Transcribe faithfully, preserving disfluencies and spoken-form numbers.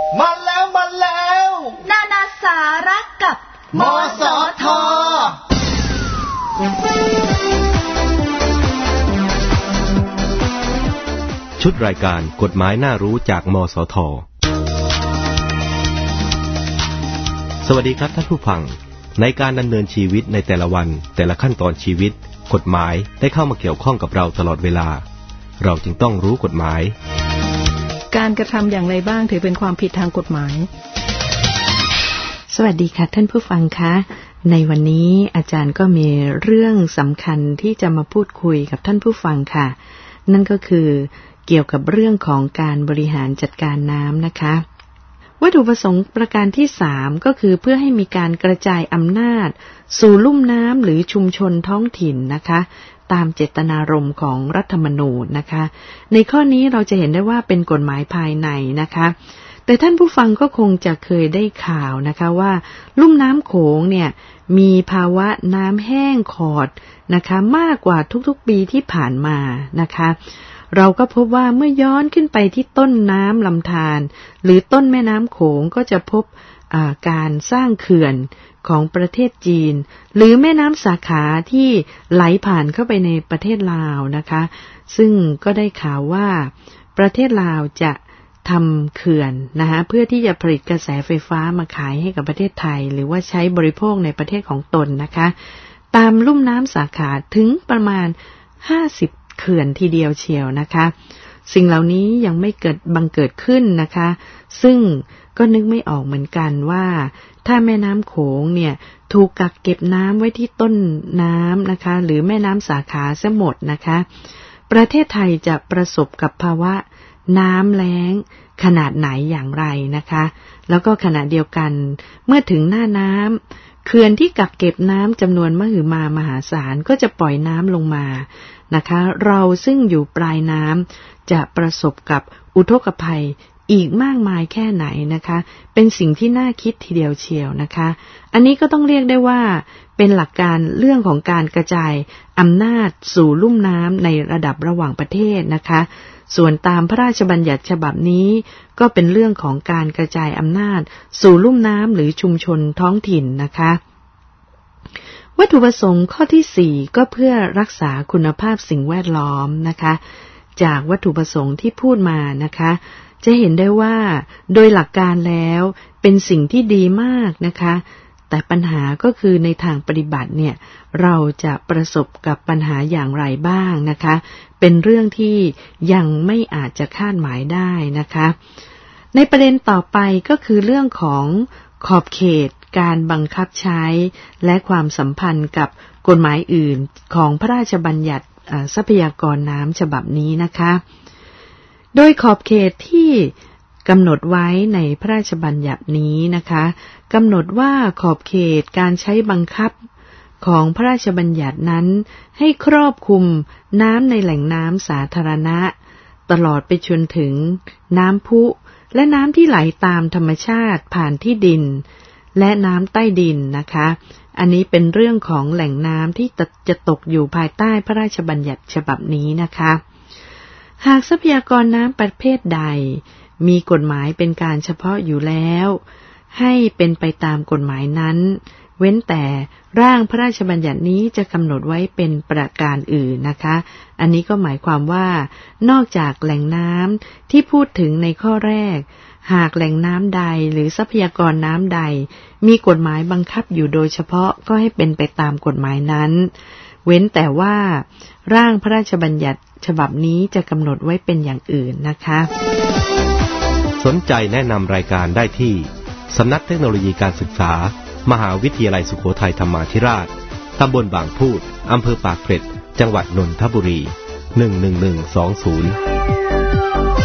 มาแล้วมาแล้วนานาสาระกับมสท. ชุดรายการกฎหมายน่ารู้จากมสท.สวัสดีครับท่านผู้ฟังในการดำเนินชีวิตในแต่ละวันแต่ละขั้นตอนชีวิตกฎหมายได้เข้ามาเกี่ยวข้องกับเราตลอดเวลาเราจึงต้องรู้กฎหมายการกระทำอย่างไรบ้างถือเป็นความผิดทางกฎหมายสวัสดีค่ะท่านผู้ฟังคะในวันนี้อาจารย์ก็มีเรื่องสำคัญที่จะมาพูดคุยกับท่านผู้ฟังค่ะนั่นก็คือเกี่ยวกับเรื่องของการบริหารจัดการน้ำนะคะวัตถุประสงค์ประการที่สามก็คือเพื่อให้มีการกระจายอำนาจสู่ลุ่มน้ำหรือชุมชนท้องถิ่นนะคะตามเจตนารมณ์ของรัฐธรรมนูญนะคะในข้อนี้เราจะเห็นได้ว่าเป็นกฎหมายภายในนะคะแต่ท่านผู้ฟังก็คงจะเคยได้ข่าวนะคะว่าลุ่มน้ำโขงเนี่ยมีภาวะน้ำแห้งขอดนะคะมากกว่าทุกๆปีที่ผ่านมานะคะเราก็พบว่าเมื่อย้อนขึ้นไปที่ต้นน้ำลำธารหรือต้นแม่น้ำโขงก็จะพบการสร้างเขื่อนของประเทศจีนหรือแม่น้ำสาขาที่ไหลผ่านเข้าไปในประเทศลาวนะคะซึ่งก็ได้ข่าวว่าประเทศลาวจะทำเขื่อนนะคะเพื่อที่จะผลิตกระแสไฟฟ้ามาขายให้กับประเทศไทยหรือว่าใช้บริโภคในประเทศของตนนะคะตามลุ่มน้ำสาขาถึงประมาณห้าสิบเขื่อนทีเดียวเชียวนะคะสิ่งเหล่านี้ยังไม่เกิดบังเกิดขึ้นนะคะซึ่งก็นึกไม่ออกเหมือนกันว่าถ้าแม่น้ำโขงเนี่ยถูกกักเก็บน้ำไว้ที่ต้นน้ำนะคะหรือแม่น้ำสาขาซะหมดนะคะประเทศไทยจะประสบกับภาวะน้ำแล้งขนาดไหนอย่างไรนะคะแล้วก็ขณะเดียวกันเมื่อถึงหน้าน้ำเขื่อนที่กักเก็บน้ำจำนวนมหึมามหาศาลก็จะปล่อยน้ำลงมานะคะเราซึ่งอยู่ปลายน้ำจะประสบกับอุทกภัยอีกมากมายแค่ไหนนะคะเป็นสิ่งที่น่าคิดทีเดียวเชียวนะคะอันนี้ก็ต้องเรียกได้ว่าเป็นหลักการเรื่องของการกระจายอำนาจสู่ลุ่มน้ำในระดับระหว่างประเทศนะคะส่วนตามพระราชบัญญัติฉบับนี้ก็เป็นเรื่องของการกระจายอำนาจสู่ลุ่มน้ำหรือชุมชนท้องถิ่นนะคะวัตถุประสงค์ข้อที่สี่ก็เพื่อรักษาคุณภาพสิ่งแวดล้อมนะคะจากวัตถุประสงค์ที่พูดมานะคะจะเห็นได้ว่าโดยหลักการแล้วเป็นสิ่งที่ดีมากนะคะแต่ปัญหาก็คือในทางปฏิบัติเนี่ยเราจะประสบกับปัญหาอย่างไรบ้างนะคะเป็นเรื่องที่ยังไม่อาจจะคาดหมายได้นะคะในประเด็นต่อไปก็คือเรื่องของขอบเขตการบังคับใช้และความสัมพันธ์กับกฎหมายอื่นของพระราชบัญญัติทรัพยากรน้ำฉบับนี้นะคะโดยขอบเขตที่กำหนดไว้ในพระราชบัญญัตินี้นะคะกำหนดว่าขอบเขตการใช้บังคับของพระราชบัญญัตินั้นให้ครอบคลุมน้ำในแหล่งน้ำสาธารณะตลอดไปจนถึงน้ำพุและน้ำที่ไหลตามธรรมชาติผ่านที่ดินและน้ำใต้ดินนะคะอันนี้เป็นเรื่องของแหล่งน้ำที่จะตกอยู่ภายใต้พระราชบัญญัติฉบับนี้นะคะหากทรัพยากรน้ำประเภทใดมีกฎหมายเป็นการเฉพาะอยู่แล้วให้เป็นไปตามกฎหมายนั้นเว้นแต่ร่างพระราชบัญญัตินี้จะกำหนดไว้เป็นประการอื่นนะคะอันนี้ก็หมายความว่านอกจากแหล่งน้ำที่พูดถึงในข้อแรกหากแหล่งน้ำใดหรือทรัพยากรน้ำใดมีกฎหมายบังคับอยู่โดยเฉพาะก็ให้เป็นไปตามกฎหมายนั้นเว้นแต่ว่าร่างพระราชบัญญัติฉบับนี้จะกำหนดไว้เป็นอย่างอื่นนะคะสนใจแนะนำรายการได้ที่สำนักเทคโนโลยีการศึกษามหาวิทยาลัยสุโขทัยธรรมาธิราชตำบลบางพูดอำเภอปากเกร็ดจังหวัดนนทบุรีหนึ่งหนึ่งหนึ่งสองศูนย์